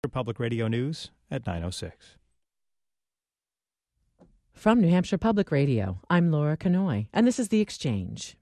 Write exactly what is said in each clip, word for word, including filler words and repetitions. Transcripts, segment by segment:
Public Radio News at nine oh six. From New Hampshire Public Radio, I'm Laura Canoy, and this is The Exchange.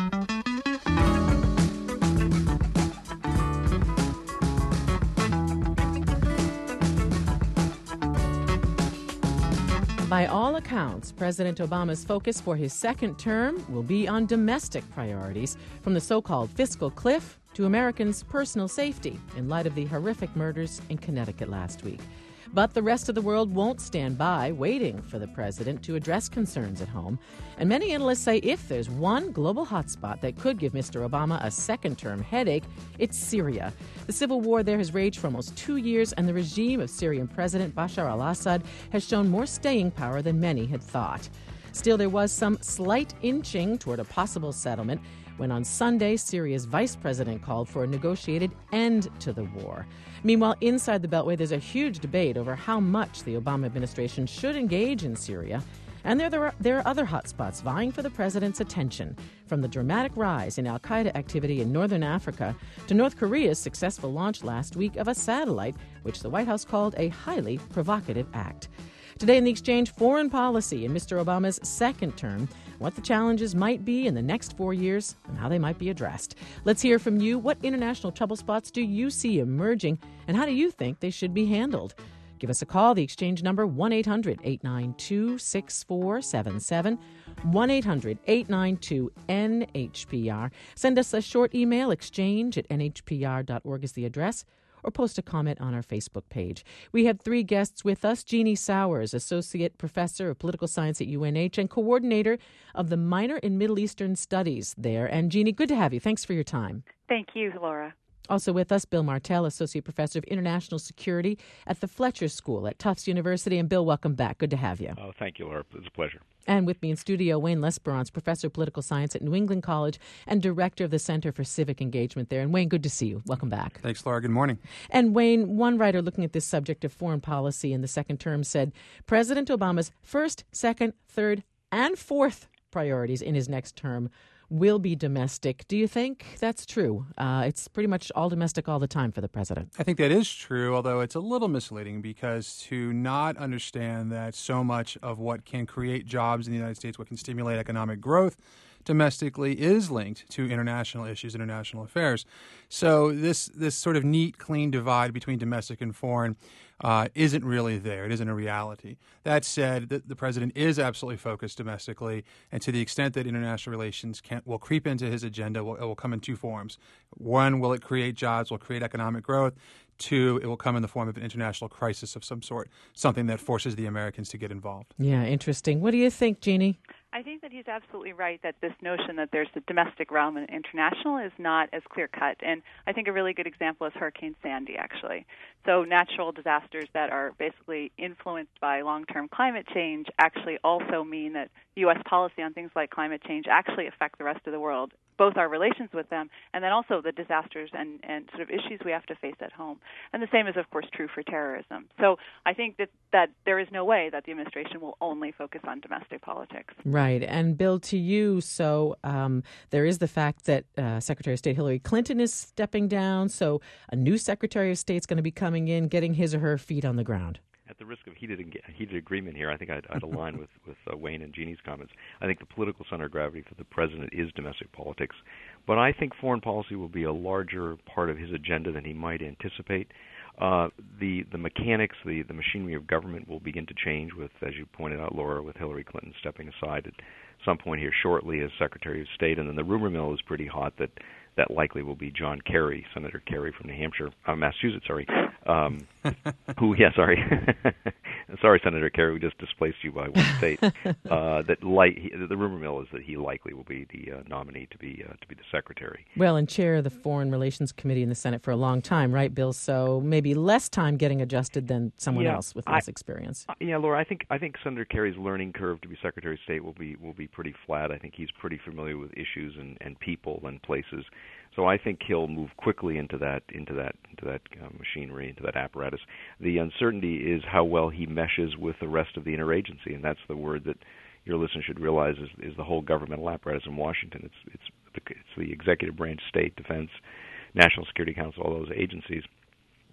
By all accounts, President Obama's focus for his second term will be on domestic priorities, from the so-called fiscal cliff to Americans' personal safety in light of the horrific murders in Connecticut last week. But the rest of the world won't stand by waiting for the president to address concerns at home. And many analysts say if there's one global hotspot that could give Mister Obama a second-term headache, it's Syria. The civil war there has raged for almost two years, and the regime of Syrian President Bashar al-Assad has shown more staying power than many had thought. Still, there was some slight inching toward a possible settlement when on Sunday, Syria's vice president called for a negotiated end to the war. Meanwhile, inside the Beltway, there's a huge debate over how much the Obama administration should engage in Syria. And there, there, are, there are other hotspots vying for the president's attention, from the dramatic rise in al-Qaeda activity in northern Africa to North Korea's successful launch last week of a satellite, which the White House called a highly provocative act. Today in The Exchange, foreign policy in Mister Obama's second term, what the challenges might be in the next four years, and how they might be addressed. Let's hear from you. What international trouble spots do you see emerging, and how do you think they should be handled? Give us a call. The Exchange number, one eight hundred eight nine two six four seven seven, one eight hundred eight nine two N H P R. Send us a short email, exchange at N H P R dot org is the address, or post a comment on our Facebook page. We have three guests with us. Jeannie Sowers, Associate Professor of Political Science at U N H and Coordinator of the Minor in Middle Eastern Studies there. And Jeannie, good to have you. Thanks for your time. Thank you, Laura. Also with us, Bill Martell, Associate Professor of International Security at the Fletcher School at Tufts University. And Bill, welcome back. Good to have you. Oh, thank you, Laura. It's a pleasure. And with me in studio, Wayne Lesperance, Professor of Political Science at New England College and Director of the Center for Civic Engagement there. And Wayne, good to see you. Welcome back. Thanks, Laura. Good morning. And Wayne, one writer looking at this subject of foreign policy in the second term said President Obama's first, second, third, and fourth priorities in his next term will be domestic. Do you think that's true? Uh, it's pretty much all domestic all the time for the president. I think that is true, although it's a little misleading because to not understand that so much of what can create jobs in the United States, what can stimulate economic growth domestically, is linked to international issues, international affairs. So this this sort of neat, clean divide between domestic and foreign uh, isn't really there. It isn't a reality. That said, the, the president is absolutely focused domestically, and to the extent that international relations can, will creep into his agenda, will, it will come in two forms. One, will it create jobs, will create economic growth? Two, it will come in the form of an international crisis of some sort, something that forces the Americans to get involved. Yeah, interesting. What do you think, Jeannie? I think that he's absolutely right that this notion that there's a domestic realm and international is not as clear-cut. And I think a really good example is Hurricane Sandy, actually. So natural disasters that are basically influenced by long-term climate change actually also mean that U S policy on things like climate change actually affect the rest of the world, both our relations with them and then also the disasters and, and sort of issues we have to face at home. And the same is, of course, true for terrorism. So I think that, that there is no way that the administration will only focus on domestic politics. Right. And Bill, to you, so um, there is the fact that uh, Secretary of State Hillary Clinton is stepping down. So a new Secretary of State is going to be coming in, getting his or her feet on the ground. At the risk of heated heated agreement here, I think I'd, I'd align with, with uh, Wayne and Jeannie's comments. I think the political center of gravity for the president is domestic politics. But I think foreign policy will be a larger part of his agenda than he might anticipate. Uh, the the mechanics, the, the machinery of government will begin to change with, as you pointed out, Laura, with Hillary Clinton stepping aside at some point here shortly as Secretary of State. And then the rumor mill is pretty hot that that likely will be John Kerry, Senator Kerry from New Hampshire, uh, Massachusetts, sorry. Um, who, yeah, sorry. sorry, Senator Kerry, we just displaced you by one state. Uh, that light, he, the rumor mill is that he likely will be the uh, nominee to be uh, to be the secretary. Well, and chair of the Foreign Relations Committee in the Senate for a long time, right, Bill? So maybe less time getting adjusted than someone yeah, else with less I, experience. Uh, yeah, Laura, I think I think Senator Kerry's learning curve to be Secretary of State will be will be pretty flat. I think he's pretty familiar with issues and, and people and places. So I think he'll move quickly into that into that into that uh, machinery, into that apparatus. The uncertainty is how well he meshes with the rest of the interagency, and that's the word that your listeners should realize is, is the whole governmental apparatus in Washington. It's it's the, it's the executive branch, state, defense, National Security Council, all those agencies.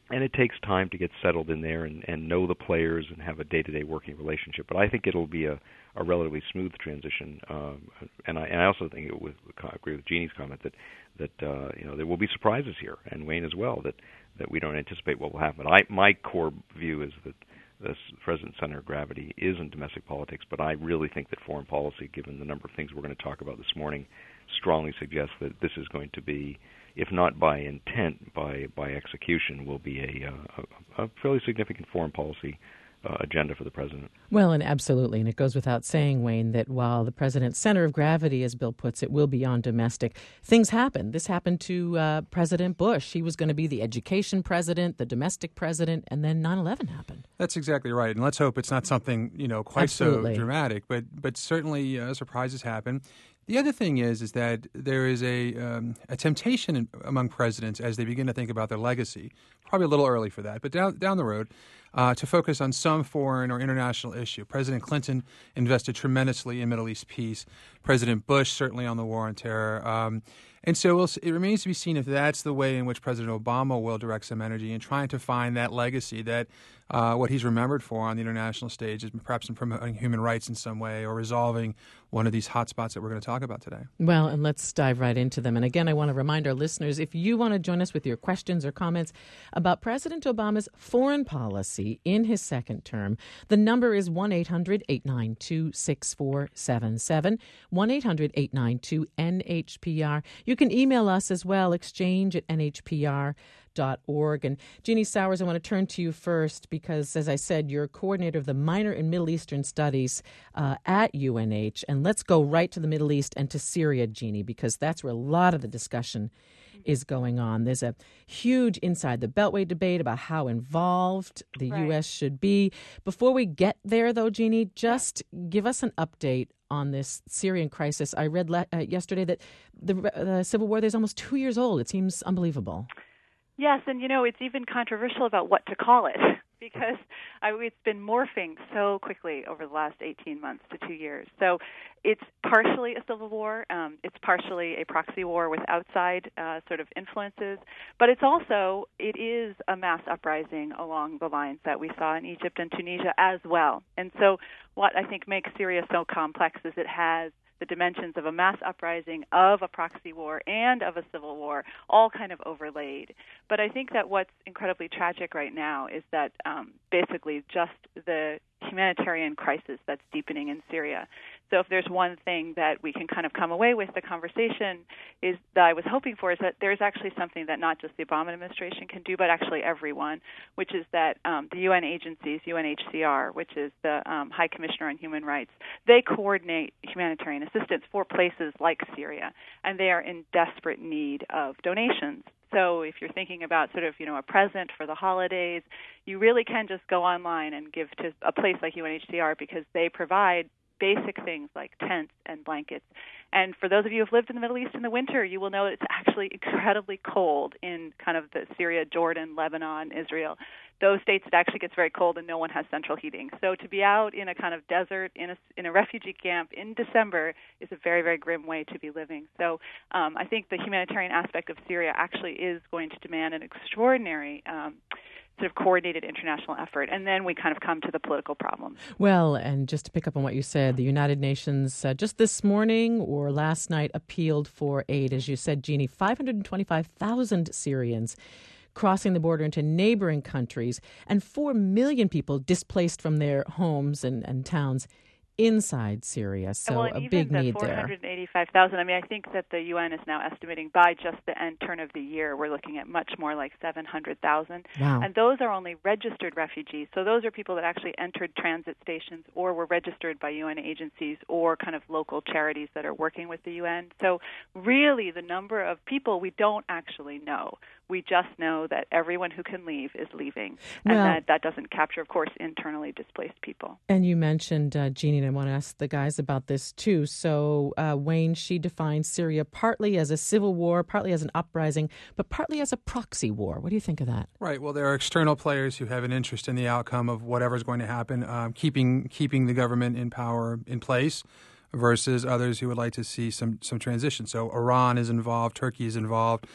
and it takes time to get settled in there and, and know the players and have a day-to-day working relationship. But I think it'll be a, a relatively smooth transition, um, and I and I also think it would I agree with Jeannie's comment that that uh, you know there will be surprises here, and Wayne as well, that, that we don't anticipate what will happen. I my core view is that the President's center of gravity is in domestic politics, but I really think that foreign policy, given the number of things we're going to talk about this morning, strongly suggests that this is going to be, if not by intent, by by execution, will be a, a, a fairly significant foreign policy uh, agenda for the president. Well, and absolutely. And it goes without saying, Wayne, that while the president's center of gravity, as Bill puts it, will be on domestic, things happen. This happened to uh, President Bush. He was going to be the education president, the domestic president, and then nine eleven happened. That's exactly right. And let's hope it's not something, you know, quite Absolutely. so dramatic, but but certainly uh, surprises happen. The other thing is is that there is a um, a temptation in, among presidents as they begin to think about their legacy, probably a little early for that, but down down the road, uh, to focus on some foreign or international issue. President Clinton invested tremendously in Middle East peace. President Bush certainly on the war on terror. Um, and so we'll, it remains to be seen if that's the way in which President Obama will direct some energy in trying to find that legacy, that uh, what he's remembered for on the international stage is perhaps in promoting human rights in some way or resolving one of these hot spots that we're going to talk about today. Well, and let's dive right into them. And again, I want to remind our listeners, if you want to join us with your questions or comments about President Obama's foreign policy in his second term, the number is one eight hundred eight nine two six four seven seven, one eight hundred eight nine two N H P R. You can email us as well, exchange at N H P R dot org. And Jeannie Sowers, I want to turn to you first because, as I said, you're coordinator of the Minor in Middle Eastern Studies uh, at U N H. And let's go right to the Middle East and to Syria, Jeannie, because that's where a lot of the discussion is going on. There's a huge inside the Beltway debate about how involved the Right. U S should be. Before we get there, though, Jeannie, just give us an update on this Syrian crisis. I read le- uh, yesterday that the, the civil war there is almost two years old. It seems unbelievable. Yes, and you know, it's even controversial about what to call it because I, it's been morphing so quickly over the last eighteen months to two years. So it's partially a civil war. Um, it's partially a proxy war with outside uh, sort of influences. But it's also, it is a mass uprising along the lines that we saw in Egypt and Tunisia as well. And so what I think makes Syria so complex is it has the dimensions of a mass uprising, of a proxy war, and of a civil war, all kind of overlaid. But I think that what's incredibly tragic right now is that um, basically just the humanitarian crisis that's deepening in Syria. So if there's one thing that we can kind of come away with the conversation is that I was hoping for is that there's actually something that not just the Obama administration can do, but actually everyone, which is that um, the U N agencies, U N H C R, which is the um, High Commissioner on Human Rights, they coordinate humanitarian assistance for places like Syria, and they are in desperate need of donations. So if you're thinking about sort of, you know, a present for the holidays, you really can just go online and give to a place like U N H C R because they provide basic things like tents and blankets. And for those of you who have lived in the Middle East in the winter, you will know it's actually incredibly cold in kind of the Syria, Jordan, Lebanon, Israel. Those states, it actually gets very cold and no one has central heating. So to be out in a kind of desert, in a, in a refugee camp in December is a very, very grim way to be living. So um, I think the humanitarian aspect of Syria actually is going to demand an extraordinary um, sort of coordinated international effort. And then we kind of come to the political problem. Well, and just to pick up on what you said, the United Nations uh, just this morning or last night appealed for aid. As you said, Jeannie, five hundred twenty-five thousand Syrians crossing the border into neighboring countries and four million people displaced from their homes and, and towns inside Syria. So well, a big need four there. four hundred eighty-five thousand, I mean, I think that the U N is now estimating by just the end turn of the year, we're looking at much more like seven hundred thousand. Wow. And those are only registered refugees. So those are people that actually entered transit stations or were registered by U N agencies or kind of local charities that are working with the U N. So really the number of people we don't actually know. We just know that everyone who can leave is leaving. And Well, that, that doesn't capture, of course, internally displaced people. And you mentioned, uh, Jeannie, and I want to ask the guys about this too. So uh, Wayne, she defines Syria partly as a civil war, partly as an uprising, but partly as a proxy war. What do you think of that? Right. Well, there are external players who have an interest in the outcome of whatever's going to happen, um, keeping keeping the government in power in place, versus others who would like to see some some transition. So Iran is involved, Turkey is involved.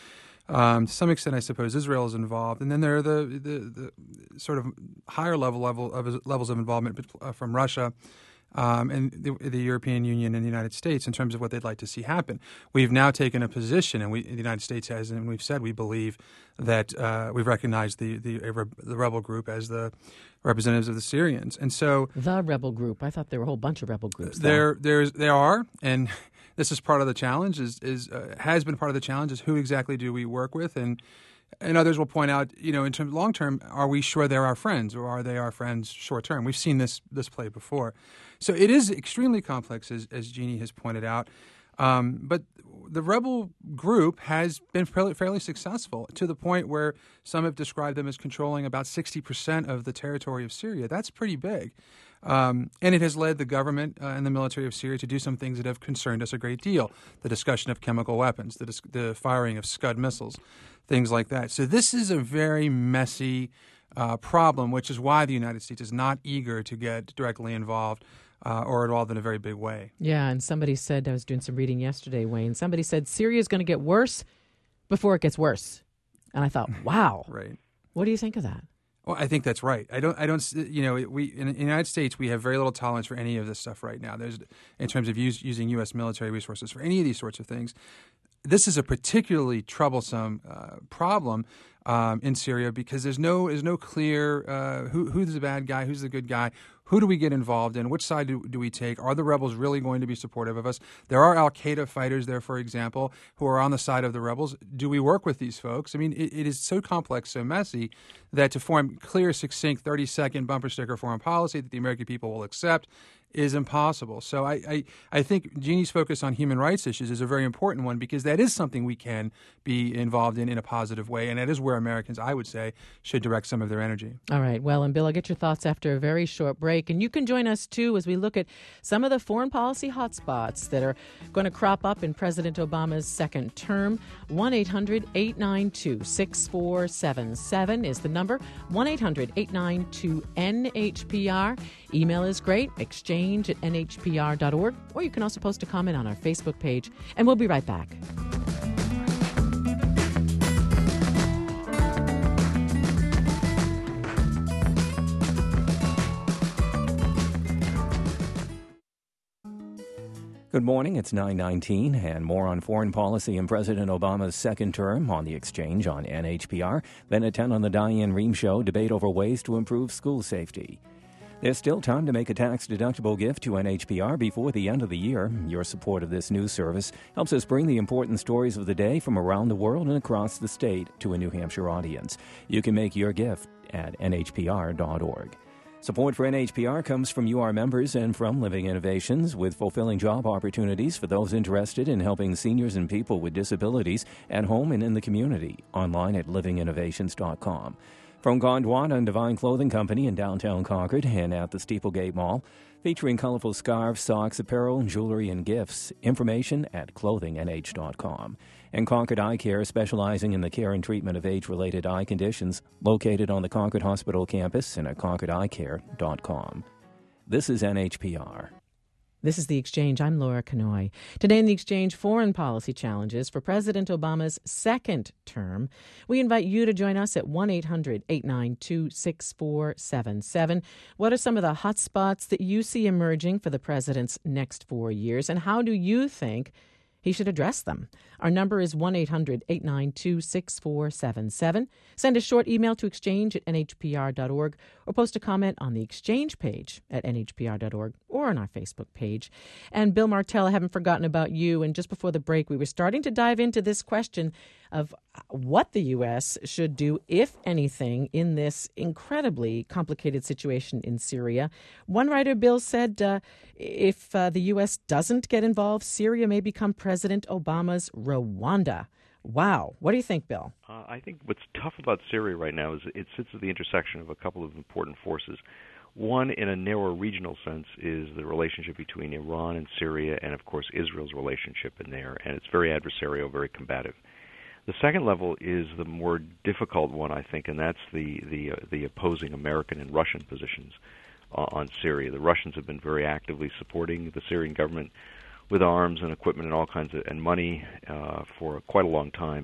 Um, to some extent, I suppose Israel is involved, and then there are the, the, the sort of higher level level of levels of involvement from Russia um, and the, the European Union and the United States in terms of what they'd like to see happen. We've now taken a position, and we, the United States has, and we've said we believe that uh, we've recognized the, the the rebel group as the representatives of the Syrians, and so the rebel group. I thought there were a whole bunch of rebel groups. There, there's, there are, and this is part of the challenge. Is is uh, has been part of the challenge. Is who exactly do we work with, and and others will point out, you know, in terms long term, are we sure they're our friends, or are they our friends short term? We've seen this this play before, so it is extremely complex, as as Jeannie has pointed out. Um, but the rebel group has been fairly, fairly successful to the point where some have described them as controlling about sixty percent of the territory of Syria. That's pretty big. Um, and it has led the government uh, and the military of Syria to do some things that have concerned us a great deal. The discussion of chemical weapons, the, dis- the firing of Scud missiles, things like that. So this is a very messy uh, problem, which is why the United States is not eager to get directly involved Uh, or involved in a very big way. Yeah, and somebody said, I was doing some reading yesterday, Wayne, somebody said Syria is going to get worse before it gets worse. And I thought, wow. Right. What do you think of that? Well, I think that's right. I don't, I don't, you know, we, in, in the United States, we have very little tolerance for any of this stuff right now. There's, in terms of use, using U S military resources for any of these sorts of things. This is a particularly troublesome uh, problem um, in Syria because there's no, there's no clear uh, who, who's the bad guy, who's the good guy. Who do we get involved in? Which side do, do we take? Are the rebels really going to be supportive of us? There are al-Qaeda fighters there, for example, who are on the side of the rebels. Do we work with these folks? I mean, it, it is so complex, so messy, that to form clear, succinct, thirty-second bumper sticker foreign policy that the American people will accept is impossible. So I, I, I think Jeannie's focus on human rights issues is a very important one because that is something we can be involved in in a positive way, and that is where Americans, I would say, should direct some of their energy. All right. Well, and Bill, I'll get your thoughts after a very short break. And you can join us, too, as we look at some of the foreign policy hotspots that are going to crop up in President Obama's second term. one eight hundred eight nine two six four seven seven is the number. one eight hundred eight nine two N H P R. Email is great, exchange at N H P R dot org, or you can also post a comment on our Facebook page. And we'll be right back. Good morning. It's nine nineteen, and more on foreign policy and President Obama's second term on the Exchange on N H P R. Then at ten on the Diane Rehm Show, debate over ways to improve school safety. There's still time to make a tax-deductible gift to N H P R before the end of the year. Your support of this news service helps us bring the important stories of the day from around the world and across the state to a New Hampshire audience. You can make your gift at N H P R dot org. Support for N H P R comes from you, our members, and from Living Innovations, with fulfilling job opportunities for those interested in helping seniors and people with disabilities at home and in the community. Online at living innovations dot com. From Gondwana and Divine Clothing Company in downtown Concord and at the Steeplegate Mall, featuring colorful scarves, socks, apparel, jewelry, and gifts. Information at clothing N H dot com. And Concord Eye Care, specializing in the care and treatment of age-related eye conditions, located on the Concord Hospital campus and at concord eye care dot com. This is N H P R. This is The Exchange. I'm Laura Kanoy. Today in The Exchange, foreign policy challenges for President Obama's second term. We invite you to join us at one eight hundred eight nine two six four seven seven. What are some of the hot spots that you see emerging for the president's next four years, and how do you think he should address them? Our number is one eight hundred eight nine two six four seven seven. Send a short email to exchange at N H P R dot org or post a comment on the Exchange page at N H P R dot org or on our Facebook page. And Bill Martell, I haven't forgotten about you. And just before the break, we were starting to dive into this question of what the U S should do, if anything, in this incredibly complicated situation in Syria. One writer, Bill, said uh, if uh, the U S doesn't get involved, Syria may become President Obama's Rwanda. Wow. What do you think, Bill? Uh, I think what's tough about Syria right now is it sits at the intersection of a couple of important forces. One, in a narrower regional sense, is the relationship between Iran and Syria and, of course, Israel's relationship in there. And it's very adversarial, very combative. The second level is the more difficult one, I think, and that's the the, uh, the opposing American and Russian positions uh, on Syria. The Russians have been very actively supporting the Syrian government with arms and equipment and all kinds of and money uh, for quite a long time.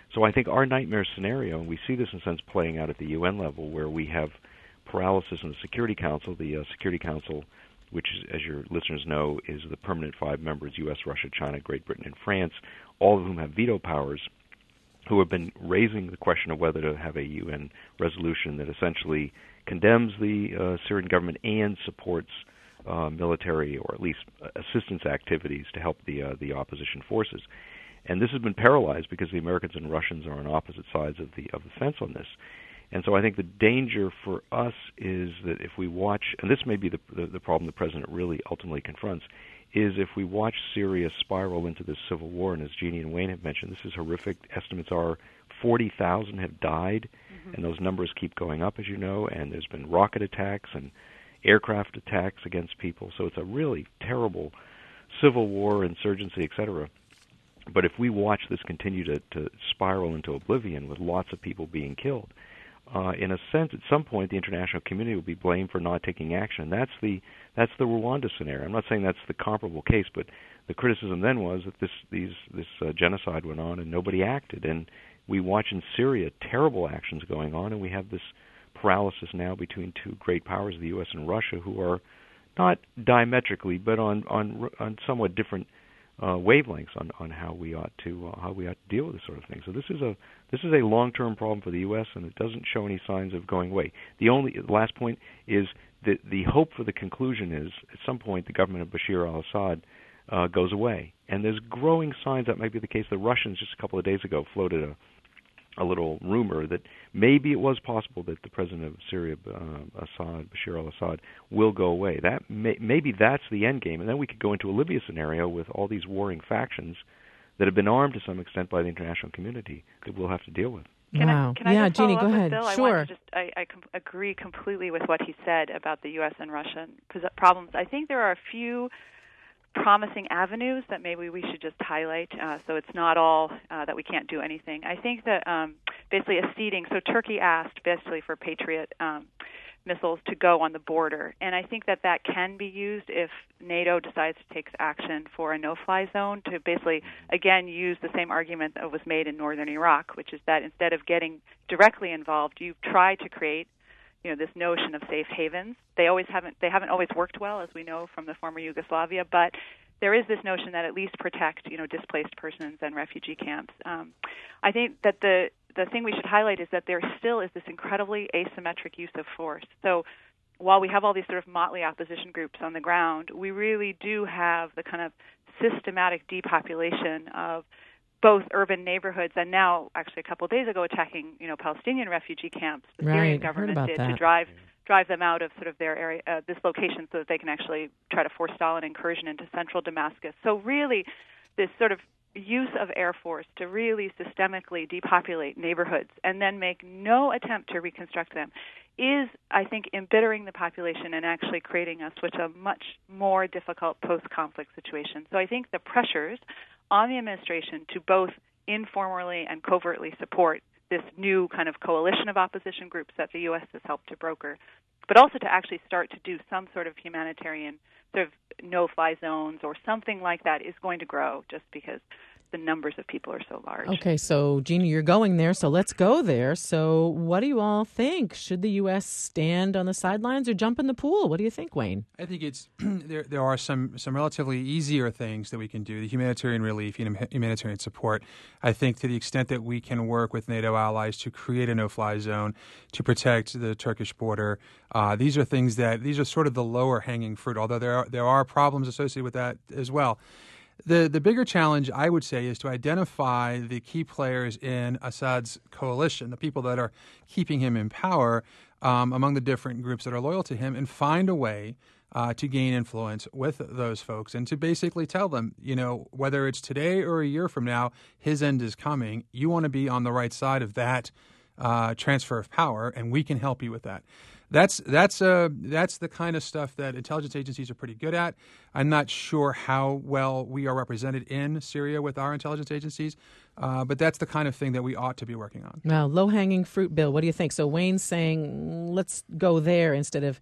So I think our nightmare scenario, and we see this in a sense playing out at the U N level, where we have paralysis in the Security Council. The uh, Security Council, which, is, as your listeners know, is the permanent five members, U S, Russia, China, Great Britain, and France, all of whom have veto powers, who have been raising the question of whether to have a U N resolution that essentially condemns the uh, Syrian government and supports uh, military or at least assistance activities to help the uh, the opposition forces. And this has been paralyzed because the Americans and Russians are on opposite sides of the of the fence on this. And so I think the danger for us is that if we watch, and this may be the, the, the problem the president really ultimately confronts, is if we watch Syria spiral into this civil war, and as Jeannie and Wayne have mentioned, this is horrific. Estimates are forty thousand have died, mm-hmm. and those numbers keep going up, as you know, and there's been rocket attacks and aircraft attacks against people. So it's a really terrible civil war, insurgency, et cetera. But if we watch this continue to, to spiral into oblivion with lots of people being killed, Uh, in a sense, at some point, the international community will be blamed for not taking action. That's the that's the Rwanda scenario. I'm not saying that's the comparable case, but the criticism then was that this these this uh, genocide went on and nobody acted. And we watch in Syria terrible actions going on, and we have this paralysis now between two great powers, the U S and Russia, who are not diametrically, but on on on somewhat different Uh, wavelengths on, on how we ought to uh, how we ought to deal with this sort of thing. So this is a this is a long-term problem for the U S, and it doesn't show any signs of going away. The only the last point is that the hope for the conclusion is at some point the government of Bashir al-Assad uh, goes away, and there's growing signs that might be the case. The Russians just a couple of days ago floated a a little rumor that maybe it was possible that the president of Syria, uh, Assad, Bashir al-Assad, will go away. That may, maybe that's the end game, and then we could go into a Libya scenario with all these warring factions that have been armed to some extent by the international community that we'll have to deal with. Can wow. I, can I yeah, just Jeannie, follow go up ahead. With Bill? Sure. I, want to just, I, I com- agree completely with what he said about the U S and Russian problems. I think there are a few promising avenues that maybe we should just highlight, uh, so it's not all uh, that we can't do anything. I think that um, basically a ceding, so Turkey asked basically for Patriot um, missiles to go on the border, and I think that that can be used if NATO decides to take action for a no-fly zone to basically, again, use the same argument that was made in northern Iraq, which is that instead of getting directly involved, you try to create you know, this notion of safe havens. They always haven't they haven't always worked well, as we know from the former Yugoslavia, but there is this notion that at least protect, you know, displaced persons and refugee camps. Um, I think that the the thing we should highlight is that there still is this incredibly asymmetric use of force. So while we have all these sort of motley opposition groups on the ground, we really do have the kind of systematic depopulation of both urban neighborhoods and now, actually a couple of days ago, attacking, you know, Palestinian refugee camps. The right. Syrian government did that. to drive drive them out of sort of their area, uh, this location, so that they can actually try to forestall an incursion into central Damascus. So really, this sort of use of Air Force to really systemically depopulate neighborhoods and then make no attempt to reconstruct them is, I think, embittering the population and actually creating us with a much more difficult post-conflict situation. So I think the pressures on the administration to both informally and covertly support this new kind of coalition of opposition groups that the U S has helped to broker, but also to actually start to do some sort of humanitarian sort of no-fly zones or something like that is going to grow just because the numbers of people are so large. Okay, so Jeannie, you're going there, so let's go there. So what do you all think? Should the U S stand on the sidelines or jump in the pool? What do you think, Wayne? I think it's there. There are some some relatively easier things that we can do. The humanitarian relief, humanitarian support. I think to the extent that we can work with NATO allies to create a no-fly zone to protect the Turkish border. Uh, these are things that these are sort of the lower hanging fruit. Although there are there are problems associated with that as well. The the bigger challenge, I would say, is to identify the key players in Assad's coalition, the people that are keeping him in power um, among the different groups that are loyal to him, and find a way uh, to gain influence with those folks and to basically tell them, you know, whether it's today or a year from now, his end is coming. You want to be on the right side of that uh, transfer of power, and we can help you with that. That's that's uh that's the kind of stuff that intelligence agencies are pretty good at. I'm not sure how well we are represented in Syria with our intelligence agencies, uh, but that's the kind of thing that we ought to be working on. Well, low-hanging fruit, Bill. What do you think? So Wayne's saying let's go there instead of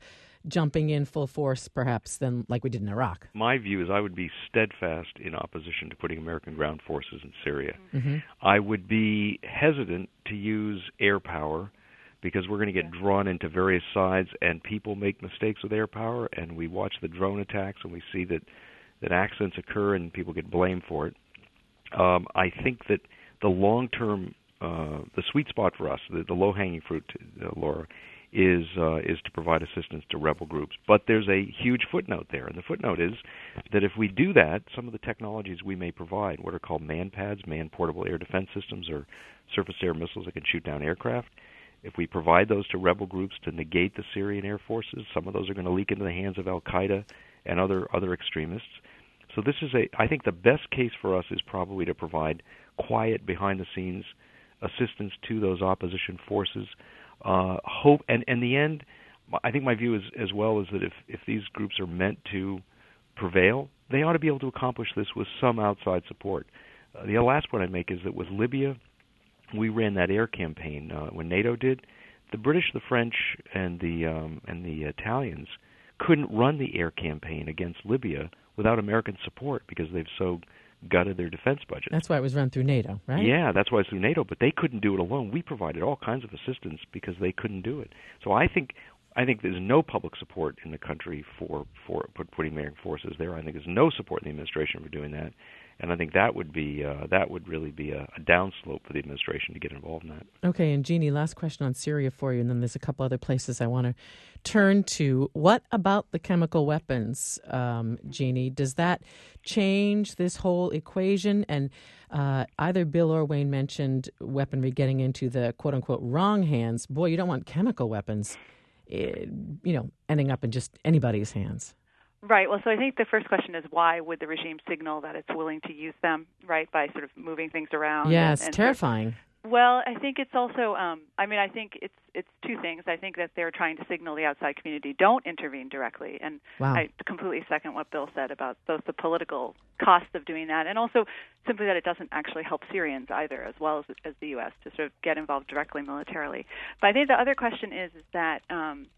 jumping in full force, perhaps, than like we did in Iraq? My view is I would be steadfast in opposition to putting American ground forces in Syria. Mm-hmm. I would be hesitant to use air power because we're going to get drawn into various sides, and people make mistakes with air power, and we watch the drone attacks, and we see that, that accidents occur and people get blamed for it. Um, I think that the long-term, uh, the sweet spot for us, the, the low-hanging fruit, uh, Laura, is uh, is to provide assistance to rebel groups. But there's a huge footnote there, and the footnote is that if we do that, some of the technologies we may provide, what are called MANPADS, man-portable air defense systems, or surface-air missiles that can shoot down aircraft, if we provide those to rebel groups to negate the Syrian air forces, some of those are going to leak into the hands of al-Qaeda and other other extremists. So this is a, I think the best case for us is probably to provide quiet, behind-the-scenes assistance to those opposition forces. Uh, hope, and in the end, I think my view is as well is that if, if these groups are meant to prevail, they ought to be able to accomplish this with some outside support. Uh, the last point I make is that with Libya, we ran that air campaign uh, when NATO did. The British, the French, and the um, and the Italians couldn't run the air campaign against Libya without American support because they've so gutted their defense budget. That's why it was run through NATO, right? Yeah, that's why it's through NATO, but they couldn't do it alone. We provided all kinds of assistance because they couldn't do it. So I think I think there's no public support in the country for, for putting American forces there. I think there's no support in the administration for doing that. And I think that would be uh, that would really be a, a downslope for the administration to get involved in that. Okay, and Jeannie, last question on Syria for you, and then there's a couple other places I want to turn to. What about the chemical weapons, um, Jeannie? Does that change this whole equation? And uh, either Bill or Wayne mentioned weaponry getting into the quote-unquote wrong hands. Boy, you don't want chemical weapons, eh, you know, ending up in just anybody's hands. Right. Well, so I think the first question is why would the regime signal that it's willing to use them, right, by sort of moving things around? Yeah, and, it's and terrifying. Sort of, well, I think it's also, um, I mean, I think it's it's two things. I think that they're trying to signal the outside community don't intervene directly. And wow. I completely second what Bill said about both the political costs of doing that and also simply that it doesn't actually help Syrians either, as well as, as the U S, to sort of get involved directly militarily. But I think the other question is, is that um,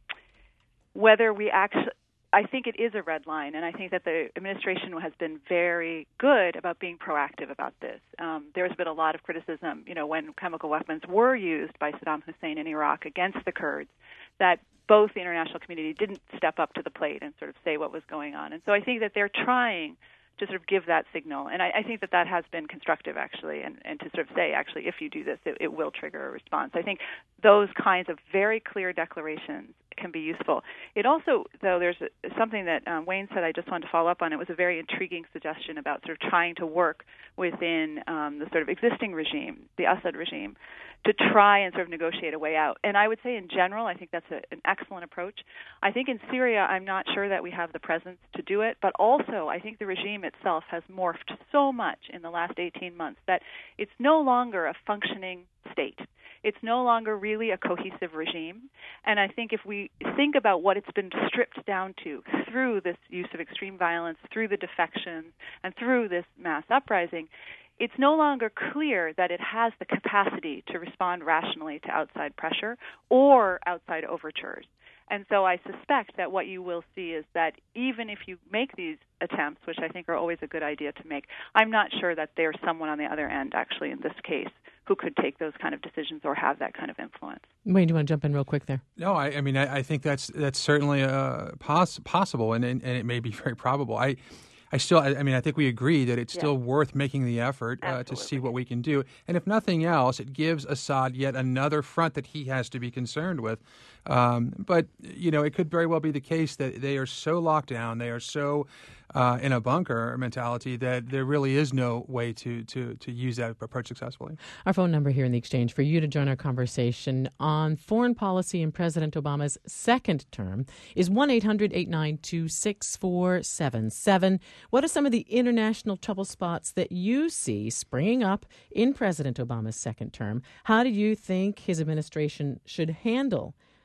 whether we actually... I think it is a red line, and I think that the administration has been very good about being proactive about this. Um, there's been a lot of criticism, you know, when chemical weapons were used by Saddam Hussein in Iraq against the Kurds, that both the international community didn't step up to the plate and sort of say what was going on. And so I think that they're trying to sort of give that signal. And I, I think that that has been constructive, actually, and, and to sort of say, actually, if you do this, it, it will trigger a response. I think those kinds of very clear declarations can be useful. It also, though, there's a, something that um, Wayne said I just wanted to follow up on. It was a very intriguing suggestion about sort of trying to work within um, the sort of existing regime, the Assad regime, to try and sort of negotiate a way out. And I would say in general, I think that's a, an excellent approach. I think in Syria, I'm not sure that we have the presence to do it, but also I think the regime itself has morphed so much in the last eighteen months that it's no longer a functioning state. It's no longer really a cohesive regime. And I think if we think about what it's been stripped down to through this use of extreme violence, through the defections, and through this mass uprising, it's no longer clear that it has the capacity to respond rationally to outside pressure or outside overtures. And so I suspect that what you will see is that even if you make these attempts, which I think are always a good idea to make, I'm not sure that there's someone on the other end, actually, in this case, who could take those kind of decisions or have that kind of influence. Wayne, do you want to jump in real quick there? No, I, I mean, I, I think that's that's certainly uh, poss- possible, and, and, and it may be very probable. I I still, I, I mean, I think we agree that it's yeah. still worth making the effort uh, to see what we can do. And if nothing else, it gives Assad yet another front that he has to be concerned with. Um, but, you know, it could very well be the case that they are so locked down, they are so uh, in a bunker mentality that there really is no way to, to, to use that approach successfully. Our phone number here in the Exchange for you to join our conversation on foreign policy in President Obama's second term is one eight hundred eight nine two six four seven seven. What are some of the international trouble spots that you see springing up in President Obama's second term? How do you think his administration should handle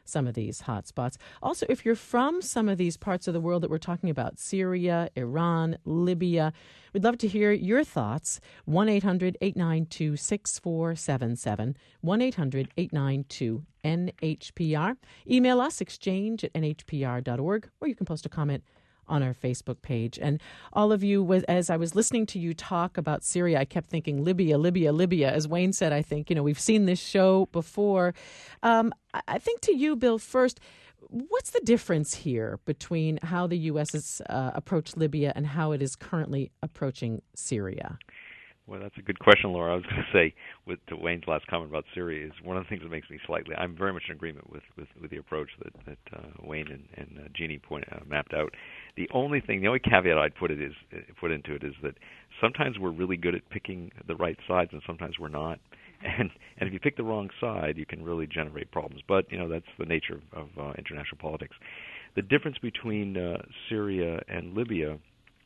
some of these hotspots. Also, if you're from some of these parts of the world that we're talking about, Syria, Iran, Libya, we'd love to hear your thoughts. one eight hundred eight nine two six four seven seven, one eight hundred eight nine two N H P R. Email us, exchange at N H P R dot org, or you can post a comment on our Facebook page. And all of you, as I was listening to you talk about Syria, I kept thinking Libya, Libya, Libya. As Wayne said, I think, you know, we've seen this show before. Um, I think to you, Bill, first, what's the difference here between how the U S has uh, approached Libya and how it is currently approaching Syria? Well, that's a good question, Laura. I was going to say, with to Wayne's last comment about Syria, is one of the things that makes me slightly. I'm very much in agreement with with, with the approach that that uh, Wayne and, and uh, Jeannie point, uh, mapped out. The only thing, the only caveat I'd put it is put into it is that sometimes we're really good at picking the right sides, and sometimes we're not. And and if you pick the wrong side, you can really generate problems. But you know that's the nature of, of uh, international politics. The difference between uh, Syria and Libya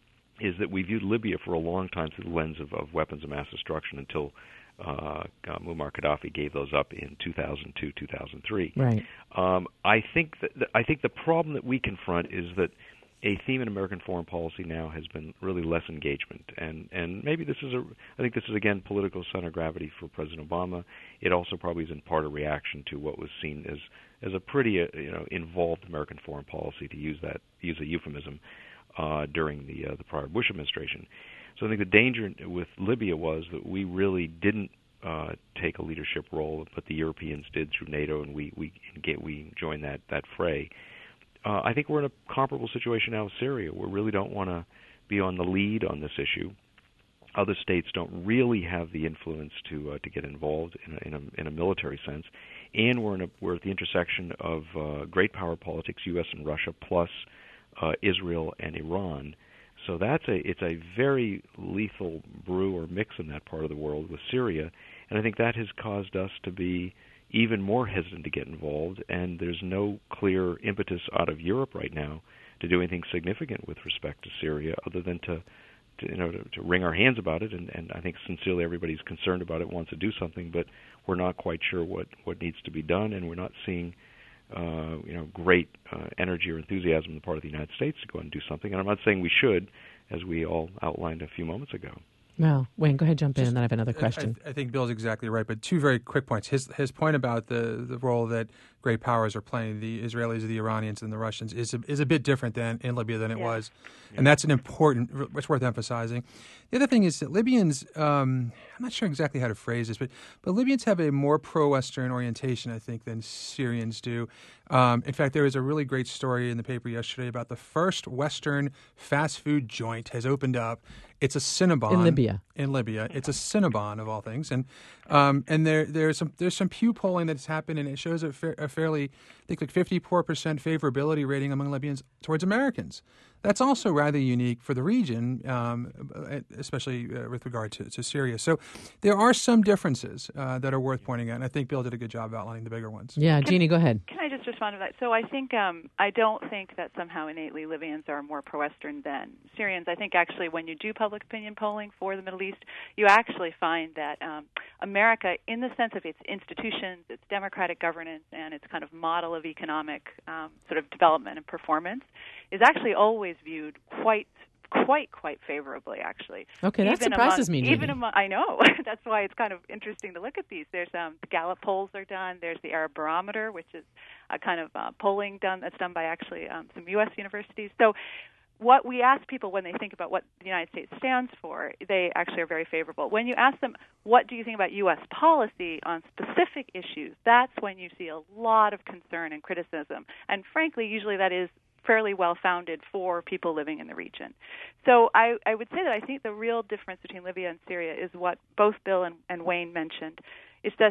is that we viewed Libya for a long time through the lens of, of weapons of mass destruction until uh, uh, Muammar Gaddafi gave those up in two thousand two, two thousand three. Right. Um, I think that the, I think the problem that we confront is that a theme in American foreign policy now has been really less engagement, and and maybe this is a I think this is again political center of gravity for President Obama. It also probably is in part a reaction to what was seen as as a pretty uh, you know involved American foreign policy, to use that use a euphemism. Uh, during the uh, the prior Bush administration. So I think the danger with Libya was that we really didn't uh, take a leadership role, but the Europeans did through NATO, and we we get, we joined that that fray. Uh, I think we're in a comparable situation now with Syria. We really don't want to be on the lead on this issue. Other states don't really have the influence to uh, to get involved in a, in a in a military sense, and we're in a, we're at the intersection of uh, great power politics, U S and Russia, plus Uh, Israel and Iran. So that's a it's a very lethal brew or mix in that part of the world with Syria, and I think that has caused us to be even more hesitant to get involved, and there's no clear impetus out of Europe right now to do anything significant with respect to Syria other than to, to you know to, to wring our hands about it, and, and I think sincerely everybody's concerned about it, wants to do something, but we're not quite sure what, what needs to be done, and we're not seeing Uh, you know, great uh, energy or enthusiasm on the part of the United States to go and do something. And I'm not saying we should, as we all outlined a few moments ago. Well, Wayne, go ahead, jump in, Just, and then I have another question. I, I think Bill's exactly right, but two very quick points. His his point about the, the role that great powers are playing, the Israelis, the Iranians, and the Russians, is a, is a bit different than in Libya than it yeah. was, and that's an important. It's worth emphasizing. The other thing is that Libyans, um, I'm not sure exactly how to phrase this, but but Libyans have a more pro-Western orientation, I think, than Syrians do. Um, in fact, there was a really great story in the paper yesterday about the first Western fast food joint has opened up. It's a Cinnabon in Libya. In Libya, it's a Cinnabon of all things, and um, and there there's some there's some Pew polling that's happened, and it shows a, fa- a fairly, I think, like fifty-four percent favorability rating among Libyans towards Americans. That's also rather unique for the region, um, especially uh, with regard to, to Syria. So there are some differences uh, that are worth pointing out, and I think Bill did a good job outlining the bigger ones. Yeah, Jeannie, go ahead. Can I just respond to that? So I think um, I don't think that somehow innately Libyans are more pro-Western than Syrians. I think actually when you do public opinion polling for the Middle East, you actually find that um, America, in the sense of its institutions, its democratic governance, and its kind of model of economic um, sort of development and performance, is actually always viewed quite quite, quite favorably, actually. Okay, that even surprises among, me, Even among, I know. That's why it's kind of interesting to look at these. There's um, the Gallup polls are done. There's the Arab Barometer, which is a kind of uh, polling done that's done by actually um, some U S universities. So what we ask people when they think about what the United States stands for, they actually are very favorable. When you ask them, what do you think about U S policy on specific issues, that's when you see a lot of concern and criticism. And frankly, usually that is fairly well-founded for people living in the region. So I, I would say that I think the real difference between Libya and Syria is what both Bill and, and Wayne mentioned, is that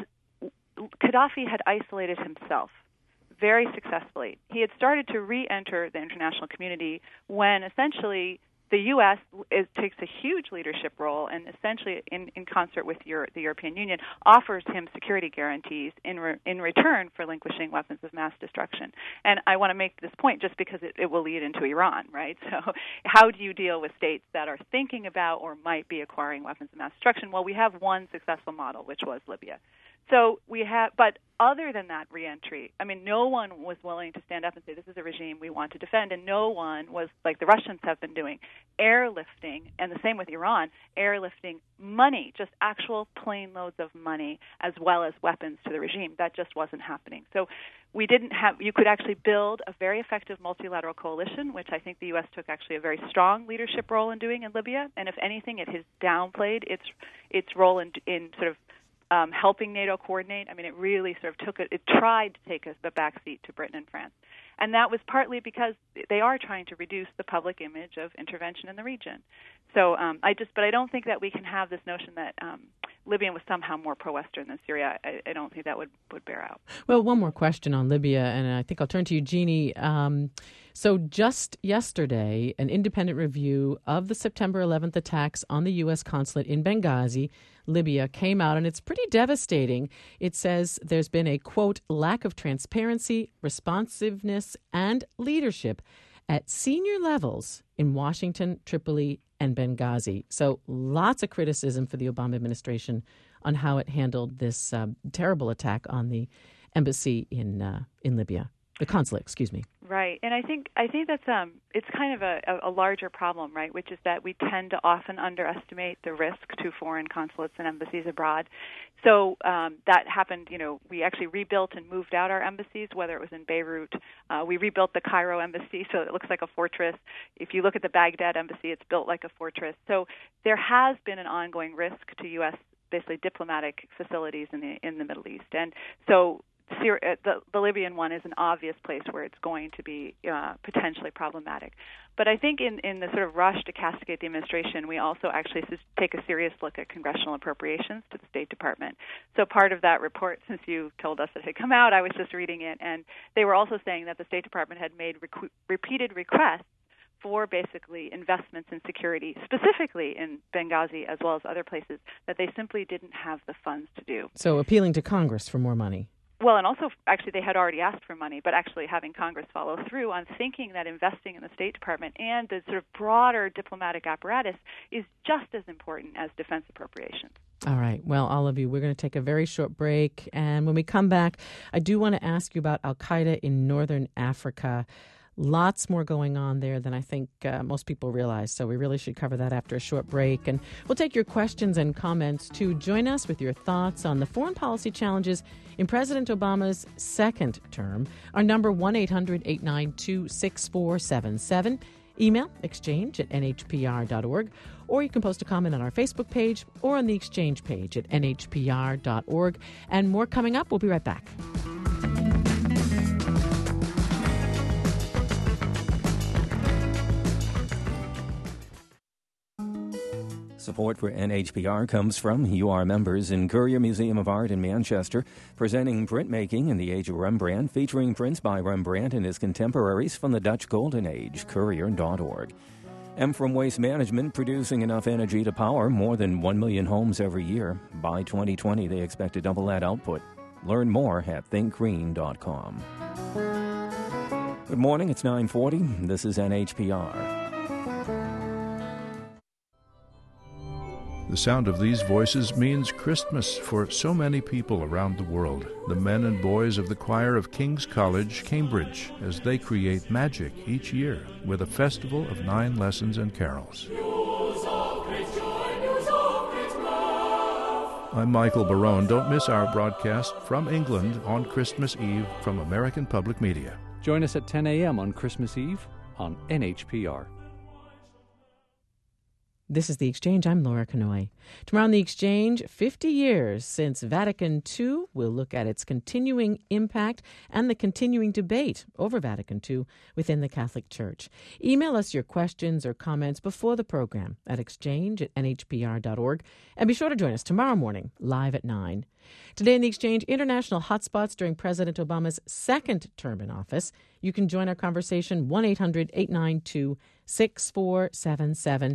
Gaddafi had isolated himself very successfully. He had started to re-enter the international community when essentially the U S is, takes a huge leadership role and essentially, in, in concert with Euro, the European Union, offers him security guarantees in re, in return for relinquishing weapons of mass destruction. And I want to make this point just because it, it will lead into Iran, right? So how do you deal with states that are thinking about or might be acquiring weapons of mass destruction? Well, we have one successful model, which was Libya. So we have, but other than that reentry, I mean, no one was willing to stand up and say, this is a regime we want to defend, and no one was, like the Russians have been doing, airlifting, and the same with Iran, airlifting money, just actual plane loads of money, as well as weapons to the regime. That just wasn't happening. So we didn't have, you could actually build a very effective multilateral coalition, which I think the U S took actually a very strong leadership role in doing in Libya, and if anything, it has downplayed its its role in, in sort of Um, helping NATO coordinate. I mean, it really sort of took it, it tried to take a, the back seat to Britain and France. And that was partly because they are trying to reduce the public image of intervention in the region. So um, I just, but I don't think that we can have this notion that um, Libya was somehow more pro-Western than Syria. I, I don't think that would, would bear out. Well, one more question on Libya, and I think I'll turn to you, Jeannie. Um, so just yesterday, an independent review of the September eleventh attacks on the U S consulate in Benghazi, Libya, came out, and it's pretty devastating. It says there's been a, quote, lack of transparency, responsiveness, and leadership at senior levels in Washington, Tripoli, and Benghazi. So lots of criticism for the Obama administration on how it handled this uh, terrible attack on the embassy in uh, in Libya, the consulate, excuse me. Right, and I think I think that's um it's kind of a, a larger problem, right? Which is that we tend to often underestimate the risk to foreign consulates and embassies abroad. So um, that happened. You know, we actually rebuilt and moved out our embassies, whether it was in Beirut. Uh, we rebuilt the Cairo embassy, so it looks like a fortress. If you look at the Baghdad embassy, it's built like a fortress. So there has been an ongoing risk to U S basically diplomatic facilities in the in the Middle East, and so. Syria, the, the Libyan one is an obvious place where it's going to be uh, potentially problematic. But I think in, in the sort of rush to castigate the administration, we also actually take a serious look at congressional appropriations to the State Department. So part of that report, since you told us it had come out, I was just reading it, and they were also saying that the State Department had made requ- repeated requests for basically investments in security, specifically in Benghazi as well as other places, that they simply didn't have the funds to do. So appealing to Congress for more money. Well, and also, actually, they had already asked for money, but actually having Congress follow through on thinking that investing in the State Department and the sort of broader diplomatic apparatus is just as important as defense appropriations. All right. Well, all of you, we're going to take a very short break. And when we come back, I do want to ask you about Al-Qaeda in northern Africa. Lots more going on there than I think uh, most people realize. So we really should cover that after a short break. And we'll take your questions and comments too. Join us with your thoughts on the foreign policy challenges in President Obama's second term. Our number, one eight hundred eight nine two six four seven seven. Email exchange at n h p r dot org. Or you can post a comment on our Facebook page or on the Exchange page at n h p r dot org. And more coming up. We'll be right back. Support for N H P R comes from U R members in Currier Museum of Art in Manchester, presenting Printmaking in the Age of Rembrandt, featuring prints by Rembrandt and his contemporaries from the Dutch Golden Age, Currier dot org. M from Waste Management, producing enough energy to power more than one million homes every year. By twenty twenty, they expect to double that output. Learn more at think green dot com. Good morning, it's nine forty. This is N H P R. The sound of these voices means Christmas for so many people around the world. The men and boys of the choir of King's College, Cambridge, as they create magic each year with a festival of nine lessons and carols. I'm Michael Barone. Don't miss our broadcast from England on Christmas Eve from American Public Media. Join us at ten a.m. on Christmas Eve on N H P R. This is The Exchange. I'm Laura Kanoy. Tomorrow on The Exchange, fifty years since Vatican Two. We'll look at its continuing impact and the continuing debate over Vatican Two within the Catholic Church. Email us your questions or comments before the program at exchange at n h p r dot org. And be sure to join us tomorrow morning, live at nine. Today in The Exchange, international hotspots during President Obama's second term in office. You can join our conversation, one eight hundred eight nine two six four seven seven.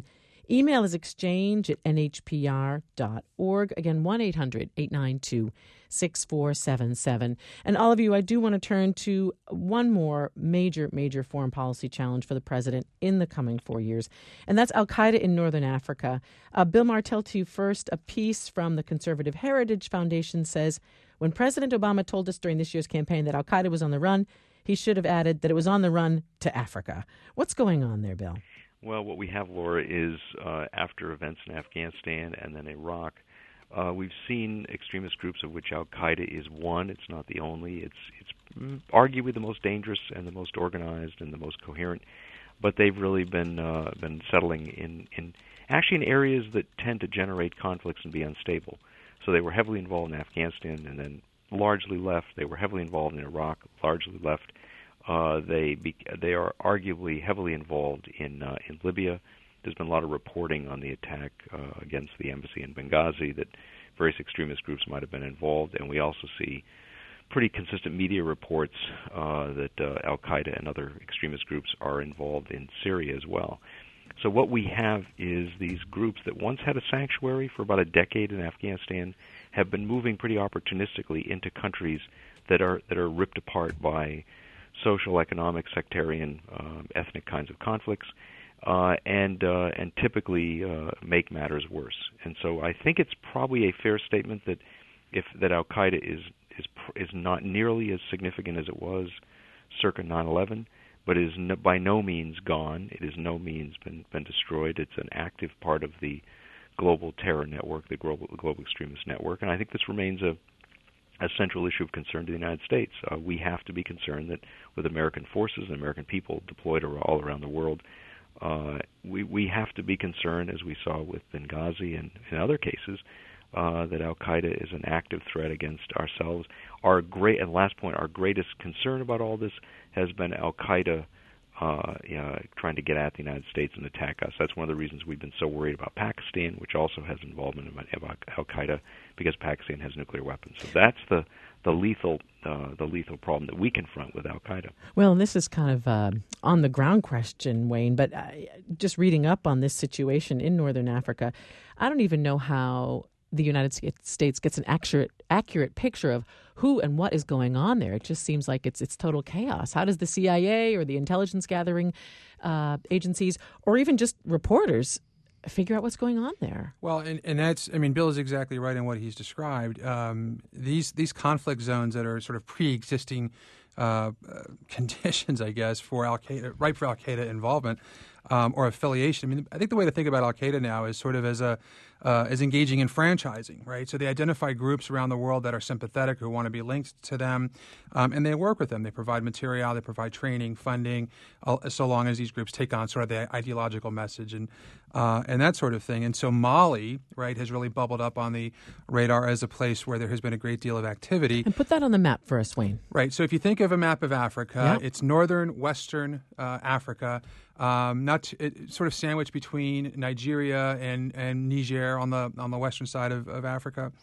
Email is exchange at n h p r dot org. Again, one eight hundred eight nine two six four seven seven. And all of you, I do want to turn to one more major, major foreign policy challenge for the president in the coming four years, and that's Al-Qaeda in northern Africa. Uh, Bill Maher, tell to you first, a piece from the Conservative Heritage Foundation says, when President Obama told us during this year's campaign that Al-Qaeda was on the run, he should have added that it was on the run to Africa. What's going on there, Bill? Well, what we have, Laura, is uh, after events in Afghanistan and then Iraq, Uh, we've seen extremist groups of which Al-Qaeda is one. It's not the only. It's it's arguably the most dangerous and the most organized and the most coherent. But they've really been uh, been settling in, in actually in areas that tend to generate conflicts and be unstable. So they were heavily involved in Afghanistan and then largely left. They were heavily involved in Iraq, largely left. Uh, they be, they are arguably heavily involved in uh, in Libya. There's been a lot of reporting on the attack uh, against the embassy in Benghazi that various extremist groups might have been involved, and we also see pretty consistent media reports uh, that uh, Al-Qaeda and other extremist groups are involved in Syria as well. So what we have is these groups that once had a sanctuary for about a decade in Afghanistan have been moving pretty opportunistically into countries that are that are ripped apart by social, economic, sectarian, uh, ethnic kinds of conflicts. Uh, and uh, and typically uh, make matters worse. And so I think it's probably a fair statement that if that Al-Qaeda is is is not nearly as significant as it was circa nine eleven, but is no, by no means gone. It has no means been been destroyed. It's an active part of the global terror network, the global global extremist network, and I think this remains a a central issue of concern to the United States. Uh, we have to be concerned that with American forces and American people deployed all around the world, Uh, we we have to be concerned, as we saw with Benghazi and in other cases, uh, that Al-Qaeda is an active threat against ourselves. Our great and last point, our greatest concern about all this has been Al-Qaeda uh, you know, trying to get at the United States and attack us. That's one of the reasons we've been so worried about Pakistan, which also has involvement in Al-Qaeda, because Pakistan has nuclear weapons. So that's the the lethal uh, the lethal problem that we confront with Al-Qaeda. Well, and this is kind of uh, on the ground question, Wayne, but uh, just reading up on this situation in northern Africa, I don't even know how the United States gets an accurate accurate picture of who and what is going on there. It just seems like it's it's total chaos. How does the C I A or the intelligence gathering uh, agencies or even just reporters figure out what's going on there? Well, and, and that's, I mean, Bill is exactly right in what he's described. Um, these these conflict zones that are sort of pre-existing uh, uh, conditions, I guess, for Al-Qaeda, right for Al-Qaeda involvement um, or affiliation. I mean, I think the way to think about Al-Qaeda now is sort of as a uh, as engaging in franchising, right? So they identify groups around the world that are sympathetic, who want to be linked to them, um, and they work with them. They provide material, they provide training, funding, uh, so long as these groups take on sort of the ideological message and uh, and that sort of thing. And so Mali, right, has really bubbled up on the radar as a place where there has been a great deal of activity. And put that on the map for us, Wayne. Right. So if you think of a map of Africa, yep. It's northern, western uh, Africa, um, not it, sort of sandwiched between Nigeria and, and Niger on the on the western side of, of Africa.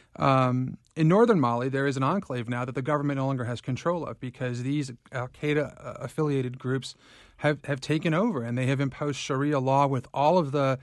Um, in northern Mali, there is an enclave now that the government no longer has control of because these Al-Qaeda-affiliated groups have, have taken over, and they have imposed Sharia law with all of the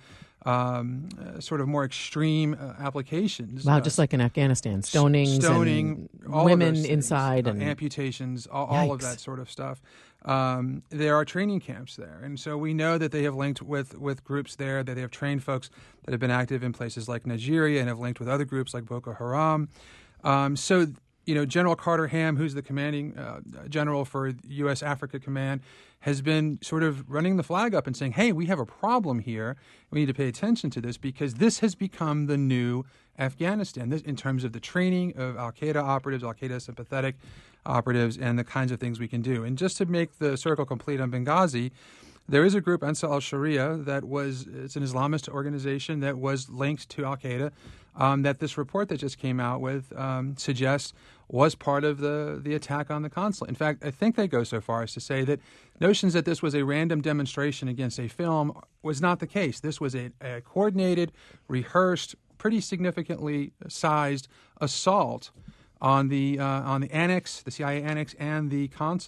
um, uh, sort of more extreme uh, applications. Wow, uh, just like in Afghanistan, stonings, stoning, and all women of those inside, uh, and amputations, all, all of that sort of stuff. Um, there are training camps there, and so we know that they have linked with, with groups there, that they have trained folks that have been active in places like Nigeria and have linked with other groups like Boko Haram. Um, so, you know, General Carter Ham, who's the commanding uh, general for U S Africa Command, has been sort of running the flag up and saying, hey, we have a problem here. We need to pay attention to this because this has become the new Afghanistan this, in terms of the training of Al-Qaeda operatives, Al-Qaeda sympathetic operatives, and the kinds of things we can do. And just to make the circle complete on Benghazi, there is a group, Ansar al-Sharia, that was, it's an Islamist organization that was linked to Al-Qaeda, um, that this report that just came out with um, suggests was part of the, the attack on the consulate. In fact, I think they go so far as to say that notions that this was a random demonstration against a film was not the case. This was a, a coordinated, rehearsed, pretty significantly sized assault on the uh, on the annex, the C I A annex, and the consulate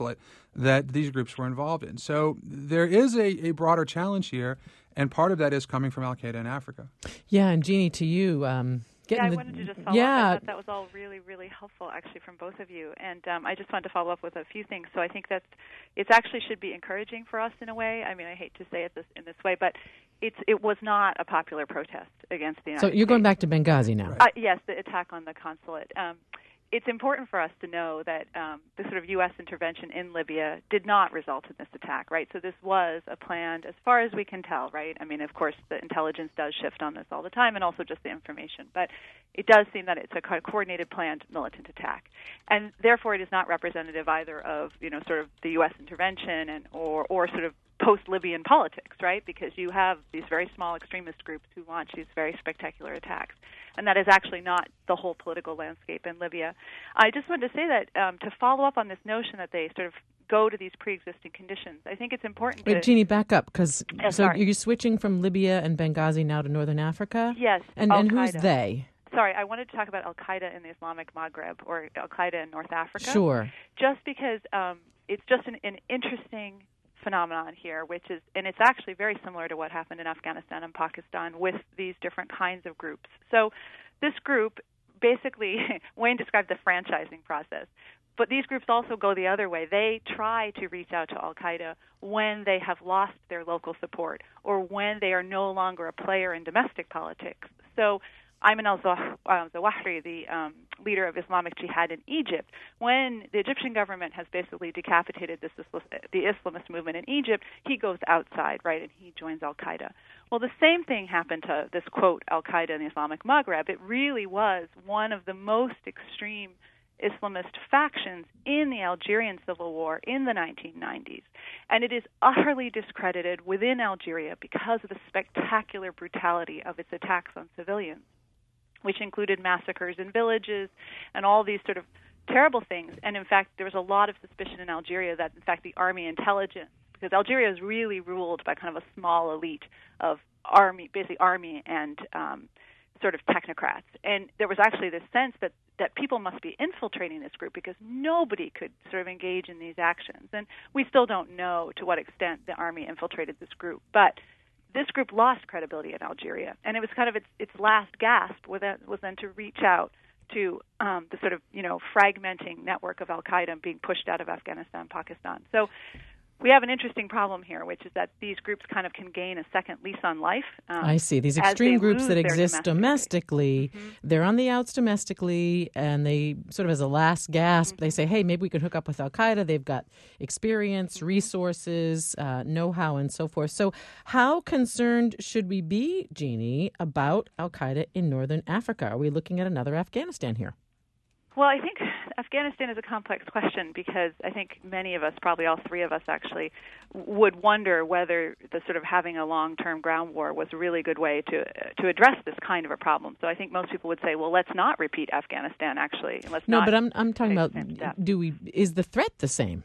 that these groups were involved in. So there is a, a broader challenge here, and part of that is coming from Al-Qaeda in Africa. Yeah, and Jeannie, to you... Um Yeah, I the, wanted to just follow yeah. up. I thought that was all really, really helpful, actually, from both of you. And um, I just wanted to follow up with a few things. So I think that it actually should be encouraging for us in a way. I mean, I hate to say it this, in this way, but it's it was not a popular protest against the United So States. you're going back to Benghazi now. Uh, yes, the attack on the consulate. Um, it's important for us to know that um, the sort of U S intervention in Libya did not result in this attack, right? So this was a planned, as far as we can tell, right? I mean, of course, the intelligence does shift on this all the time, and also just the information. But it does seem that it's a kind of coordinated, planned militant attack, and therefore it is not representative either of, you know, sort of the U S intervention and or or sort of post-Libyan politics, right? Because you have these very small extremist groups who launch these very spectacular attacks. And that is actually not the whole political landscape in Libya. I just wanted to say that um, to follow up on this notion that they sort of go to these pre-existing conditions, I think it's important Wait, to... Jeannie, back up, because Yeah, so sorry. you're switching from Libya and Benghazi now to northern Africa? Yes, And, and who's Al-Qaeda. they? Sorry, I wanted to talk about Al-Qaeda in the Islamic Maghreb, or Al-Qaeda in North Africa. Sure. Just because um, it's just an, an interesting phenomenon here, which is, and it's actually very similar to what happened in Afghanistan and Pakistan with these different kinds of groups. So this group, basically, Wayne described the franchising process, but these groups also go the other way. They try to reach out to Al-Qaeda when they have lost their local support or when they are no longer a player in domestic politics. So Ayman al-Zawahiri, the um, leader of Islamic Jihad in Egypt, when the Egyptian government has basically decapitated this, the Islamist movement in Egypt, he goes outside, right, and he joins al-Qaeda. Well, the same thing happened to this, quote, al-Qaeda in the Islamic Maghreb. It really was one of the most extreme Islamist factions in the Algerian civil war in the nineteen nineties. And it is utterly discredited within Algeria because of the spectacular brutality of its attacks on civilians, which included massacres in villages and all these sort of terrible things. And in fact, there was a lot of suspicion in Algeria that, in fact, the army intelligence, because Algeria is really ruled by kind of a small elite of army, basically army and um, sort of technocrats. And there was actually this sense that, that people must be infiltrating this group because nobody could sort of engage in these actions. And we still don't know to what extent the army infiltrated this group. But this group lost credibility in Algeria, and it was kind of its, its last gasp was then, was then to reach out to um, the sort of, you know, fragmenting network of al-Qaeda being pushed out of Afghanistan, Pakistan. So we have an interesting problem here, which is that these groups kind of can gain a second lease on life. Um, I see. These extreme groups that exist domestically, mm-hmm. they're on the outs domestically, and they sort of as a last gasp, mm-hmm. they say, hey, maybe we could hook up with al-Qaeda. They've got experience, mm-hmm. resources, uh, know-how, and so forth. So how concerned should we be, Jeannie, about al-Qaeda in northern Africa? Are we looking at another Afghanistan here? Well, I think Afghanistan is a complex question because I think many of us, probably all three of us actually, would wonder whether the sort of having a long-term ground war was a really good way to to address this kind of a problem. So I think most people would say, well, let's not repeat Afghanistan, actually. Let's no, not but I'm I'm talking about, do we is the threat the same?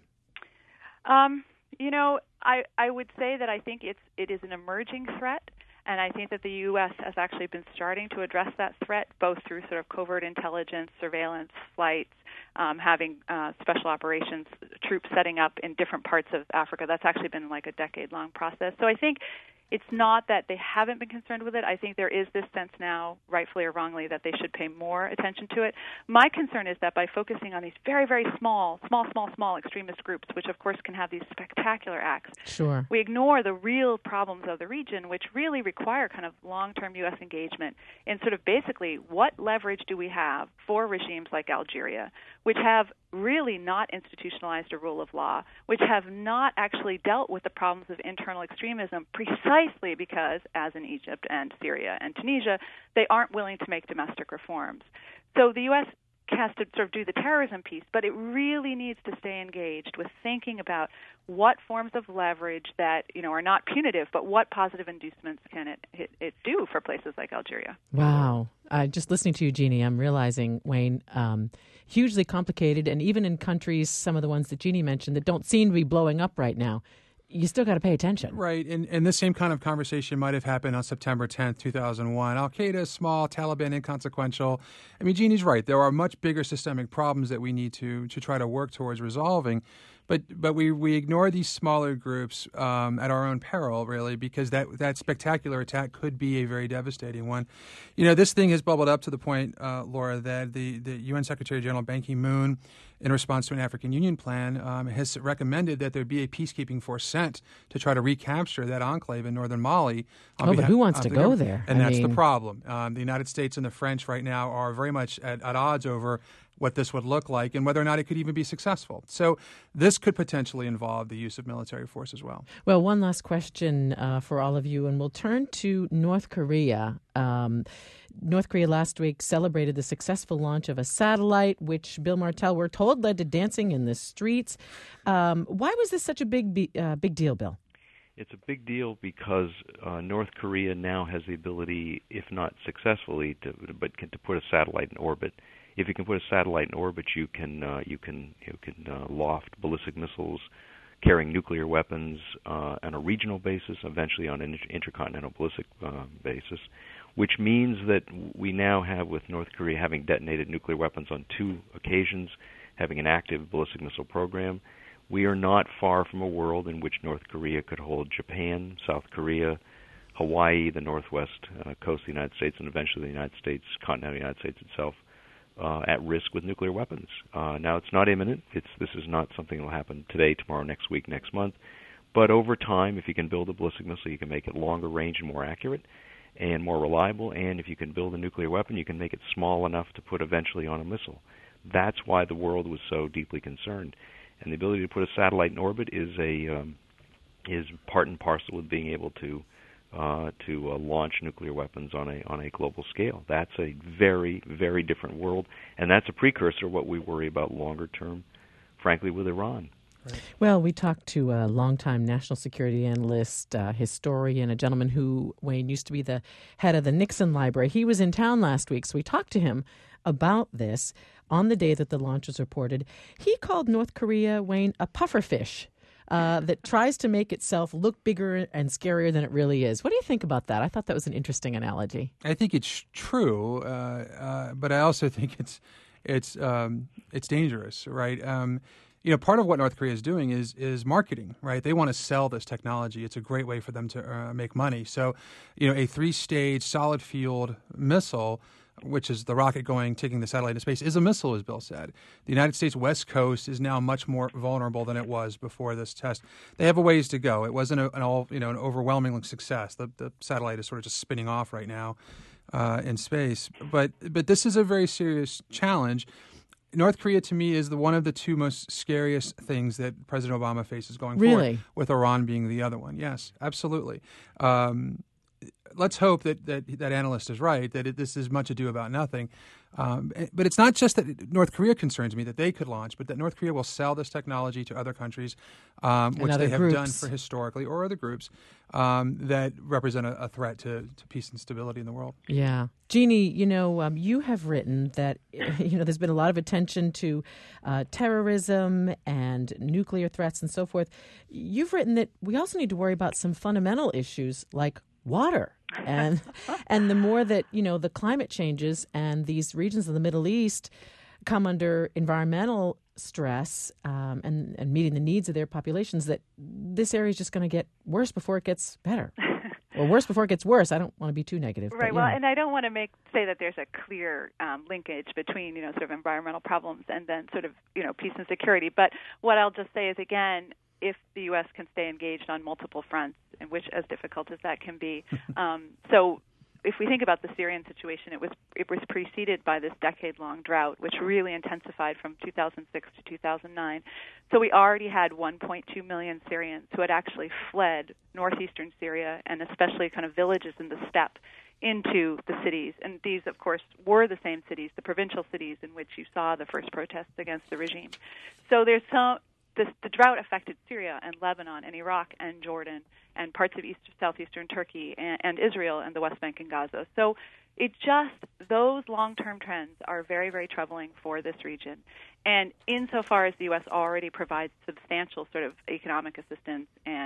Um, you know, I I would say that I think it's it is an emerging threat. And I think that the U S has actually been starting to address that threat, both through sort of covert intelligence, surveillance, flights, um, having uh, special operations troops setting up in different parts of Africa. That's actually been like a decade-long process. So I think it's not that they haven't been concerned with it. I think there is this sense now, rightfully or wrongly, that they should pay more attention to it. My concern is that by focusing on these very, very small, small, small, small extremist groups, which of course can have these spectacular acts, sure. we ignore the real problems of the region, which really require kind of long-term U S engagement in sort of basically what leverage do we have for regimes like Algeria, which have really not institutionalized a rule of law, which have not actually dealt with the problems of internal extremism precisely because, as in Egypt and Syria and Tunisia, they aren't willing to make domestic reforms. So the U S has to sort of do the terrorism piece, but it really needs to stay engaged with thinking about what forms of leverage that, you know, are not punitive, but what positive inducements can it, it, it do for places like Algeria. Wow. Uh, just listening to you, Jeannie, I'm realizing, Wayne, um, hugely complicated, and even in countries, some of the ones that Jeannie mentioned, that don't seem to be blowing up right now, you still got to pay attention. Right, and, and this same kind of conversation might have happened on September tenth, two thousand one. Al-Qaeda is small, Taliban inconsequential. I mean, Jeannie's right. There are much bigger systemic problems that we need to, to try to work towards resolving. But but we, we ignore these smaller groups um, at our own peril, really, because that that spectacular attack could be a very devastating one. You know, this thing has bubbled up to the point, uh, Laura, that the, the U N Secretary General Ban Ki-moon, in response to an African Union plan, um, has recommended that there be a peacekeeping force sent to try to recapture that enclave in northern Mali. Oh, but who wants to go there? And I that's mean... the problem. Um, the United States and the French right now are very much at, at odds over what this would look like and whether or not it could even be successful. So this could potentially involve the use of military force as well. Well, one last question uh, for all of you, and we'll turn to North Korea. Um, North Korea last week celebrated the successful launch of a satellite, which Bill Martell, we're told, led to dancing in the streets. Um, why was this such a big, be- uh, big deal, Bill? It's a big deal because uh, North Korea now has the ability, if not successfully, to but can, to put a satellite in orbit. If you can put a satellite in orbit, you can uh, you can you can uh, loft ballistic missiles carrying nuclear weapons uh, on a regional basis, eventually on an inter- intercontinental ballistic uh, basis, which means that we now have, with North Korea having detonated nuclear weapons on two occasions, having an active ballistic missile program, we are not far from a world in which North Korea could hold Japan, South Korea, Hawaii, the northwest uh, coast of the United States, and eventually the United States, continental United States itself, Uh, at risk with nuclear weapons. Uh, now, it's not imminent. It's this is not something that will happen today, tomorrow, next week, next month. But over time, if you can build a ballistic missile, you can make it longer range and more accurate and more reliable. And if you can build a nuclear weapon, you can make it small enough to put eventually on a missile. That's why the world was so deeply concerned. And the ability to put a satellite in orbit is a um, is part and parcel with being able to Uh, to uh, launch nuclear weapons on a on a global scale. That's a very, very different world, and that's a precursor to what we worry about longer term, frankly, with Iran. Right. Well, we talked to a longtime national security analyst, uh, historian, a gentleman who, Wayne, used to be the head of the Nixon Library. He was in town last week, so we talked to him about this on the day that the launch was reported. He called North Korea, Wayne, a pufferfish. Uh, that tries to make itself look bigger and scarier than it really is. What do you think about that? I thought that was an interesting analogy. I think it's true, uh, uh, but I also think it's it's um, it's dangerous, right? Um, you know, part of what North Korea is doing is is marketing, right? They want to sell this technology. It's a great way for them to uh, make money. So, you know, a three-stage solid field missile, which is the rocket going, taking the satellite into space, is a missile, as Bill said. The United States West Coast is now much more vulnerable than it was before this test. They have a ways to go. It wasn't a, an all, you know, an overwhelming success. The, the satellite is sort of just spinning off right now uh, in space. But but this is a very serious challenge. North Korea, to me, is the one of the two most scariest things that President Obama faces going really? forward, with Iran being the other one. Yes, absolutely. Um, Let's hope that, that that analyst is right, that it, this is much ado about nothing. Um, but it's not just that North Korea concerns me, that they could launch, but that North Korea will sell this technology to other countries, um, which they have groups. done for historically, or other groups um, that represent a, a threat to, to peace and stability in the world. Yeah. Jeannie, you know, um, you have written that, you know, there's been a lot of attention to uh, terrorism and nuclear threats and so forth. You've written that we also need to worry about some fundamental issues like water. And and the more that, you know, the climate changes and these regions of the Middle East come under environmental stress um, and, and meeting the needs of their populations, that this area is just going to get worse before it gets better. Or worse before it gets worse. I don't want to be too negative. Right. But, well, yeah. and I don't want to make say that there's a clear um, linkage between, you know, sort of environmental problems and then sort of, you know, peace and security. But what I'll just say is, again, if the U S can stay engaged on multiple fronts, and which as difficult as that can be. Um, so if we think about the Syrian situation, it was it was preceded by this decade-long drought, which really intensified from two thousand six to two thousand nine. So we already had one point two million Syrians who had actually fled northeastern Syria, and especially kind of villages in the steppe, into the cities. And these, of course, were the same cities, the provincial cities in which you saw the first protests against the regime. So there's some... This, the drought affected Syria and Lebanon and Iraq and Jordan and parts of east, southeastern Turkey and, and Israel and the West Bank and Gaza. So it just, those long-term trends are very, very troubling for this region. And insofar as the U S already provides substantial sort of economic assistance and um,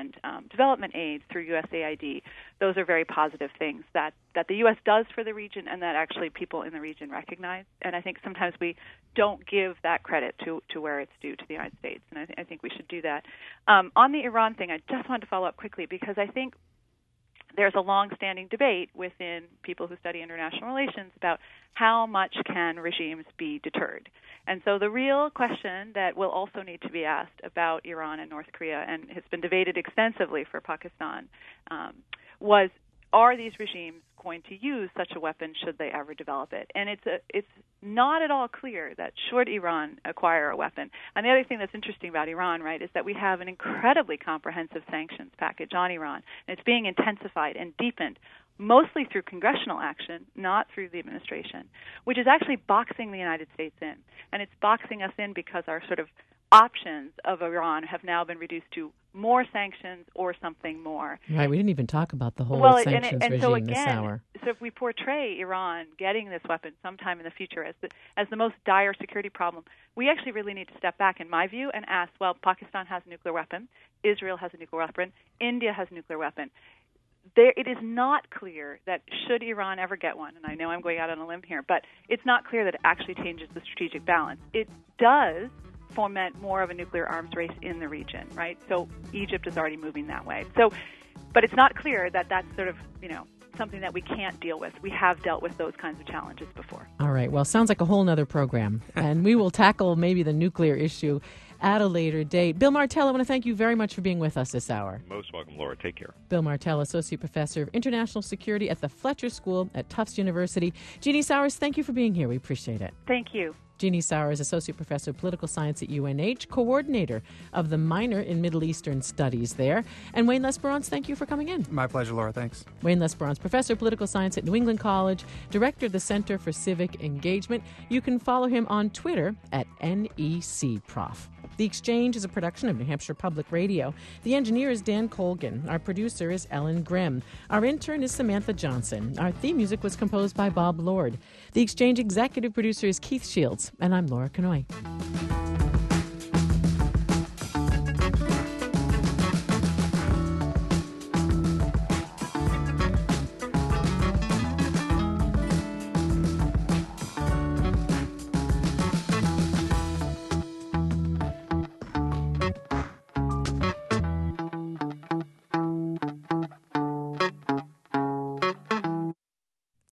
development aid through U S A I D. Those are very positive things that, that the U S does for the region and that actually people in the region recognize. And I think sometimes we don't give that credit to, to where it's due to the United States, and I, th- I think we should do that. Um, on the Iran thing, I just wanted to follow up quickly because I think there's a long-standing debate within people who study international relations about how much can regimes be deterred. And so the real question that will also need to be asked about Iran and North Korea, and has been debated extensively for Pakistan, um, was, are these regimes going to use such a weapon should they ever develop it? And it's a, it's not at all clear that should Iran acquire a weapon. And the other thing that's interesting about Iran, right, is that we have an incredibly comprehensive sanctions package on Iran, and it's being intensified and deepened mostly through congressional action, not through the administration, which is actually boxing the United States in. And it's boxing us in because our sort of options of Iran have now been reduced to more sanctions or something more. Right, we didn't even talk about the whole well, sanctions and, and regime so again, this hour. So if we portray Iran getting this weapon sometime in the future as the, as the most dire security problem, we actually really need to step back, in my view, and ask, well, Pakistan has a nuclear weapon, Israel has a nuclear weapon, India has a nuclear weapon. There, it is not clear that should Iran ever get one, and I know I'm going out on a limb here, but it's not clear that it actually changes the strategic balance. It does foment more of a nuclear arms race in the region, right? So Egypt is already moving that way. So, but it's not clear that that's sort of, you know, something that we can't deal with. We have dealt with those kinds of challenges before. All right. Well, sounds like a whole nother program, and we will tackle maybe the nuclear issue at a later date. Bill Martell, I want to thank you very much for being with us this hour. Most welcome, Laura. Take care. Bill Martell, Associate Professor of International Security at the Fletcher School at Tufts University. Jeannie Sowers, thank you for being here. We appreciate it. Thank you. Jeannie Sowers, Associate Professor of Political Science at U N H, Coordinator of the Minor in Middle Eastern Studies there. And Wayne Lesperance, thank you for coming in. My pleasure, Laura. Thanks. Wayne Lesperance, Professor of Political Science at New England College, Director of the Center for Civic Engagement. You can follow him on Twitter at N E C Prof. The Exchange is a production of New Hampshire Public Radio. The engineer is Dan Colgan. Our producer is Ellen Grimm. Our intern is Samantha Johnson. Our theme music was composed by Bob Lord. The Exchange executive producer is Keith Shields. And I'm Laura Kanoy.